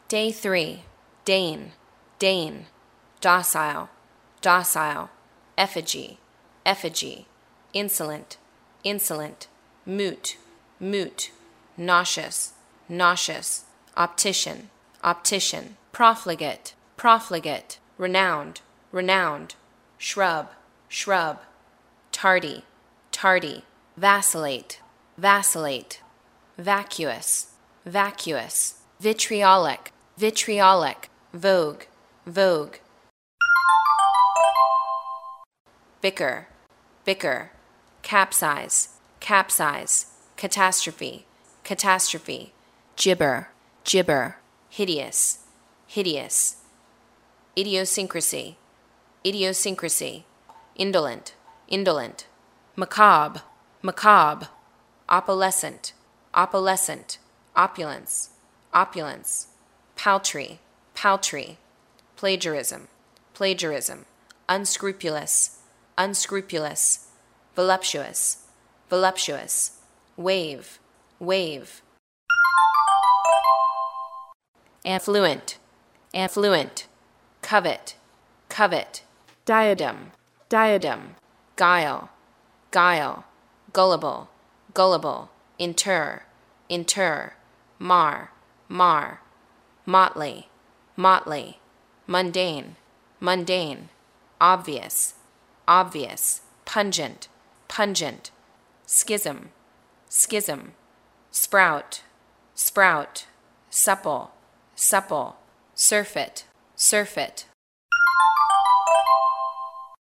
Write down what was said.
Day 3. Dane, Dane. Docile, docile. Effigy, effigy. Insolent, insolent. Moot, moot. Nauseous, nauseous. Optician, optician. Profligate, profligate. Renowned, renowned. Shrub, shrub. Tardy, tardy. Vacillate, vacillate. Vacuous, vacuous. Vitriolic, vitriolic. Vogue, vogue. Bicker, bicker. Capsize, capsize. Catastrophe, catastrophe. Gibber, gibber. Hideous, hideous. Idiosyncrasy, idiosyncrasy. Indolent, indolent. Macabre, macabre. Opalescent, opalescent. Opulence, opulence. Paltry, paltry. Plagiarism, plagiarism. Unscrupulous, unscrupulous. Voluptuous, voluptuous. Wave, wave. Affluent, affluent. Covet, covet. Diadem, diadem. Guile, guile. Gullible, gullible. Inter, inter. Mar, mar. Motley, motley. Mundane, mundane. Obvious, obvious. Pungent, pungent. Schism, schism. Sprout, sprout. Supple, supple. Surfeit, surfeit.